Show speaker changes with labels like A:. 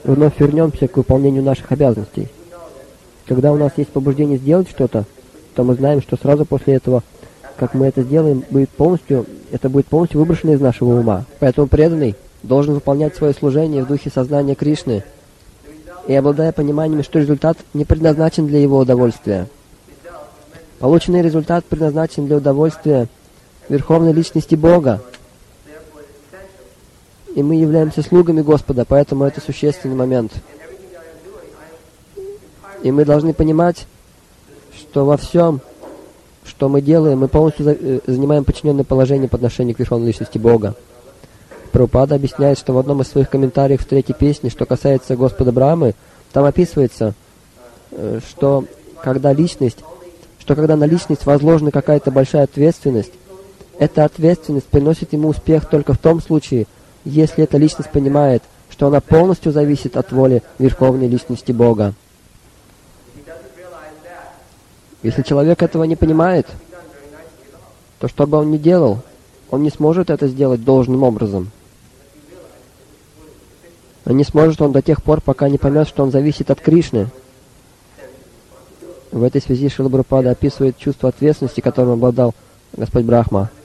A: вновь вернемся к выполнению наших обязанностей. Когда у нас есть побуждение сделать что-то, то мы знаем, что сразу после этого, как мы это сделаем, это будет полностью выброшено из нашего ума. Поэтому преданный должен выполнять свое служение в духе сознания Кришны и обладая пониманием, что результат не предназначен для его удовольствия. Полученный результат предназначен для удовольствия Верховной Личности Бога. И мы являемся слугами Господа, поэтому это существенный момент. И мы должны понимать, что во всем, что мы делаем, мы полностью занимаем подчиненное положение по отношению к Верховной Личности Бога. Прабхупада объясняет, что в одном из своих комментариев в третьей песне, что касается Господа Брахмы, там описывается, что когда на личность возложена какая-то большая ответственность, эта ответственность приносит ему успех только в том случае, если эта личность понимает, что она полностью зависит от воли Верховной Личности Бога. Если человек этого не понимает, то что бы он ни делал, он не сможет это сделать должным образом. А не сможет он до тех пор, пока не поймет, что он зависит от Кришны. В этой связи Шрила Прабхупада описывает чувство ответственности, которым обладал Господь Брахма.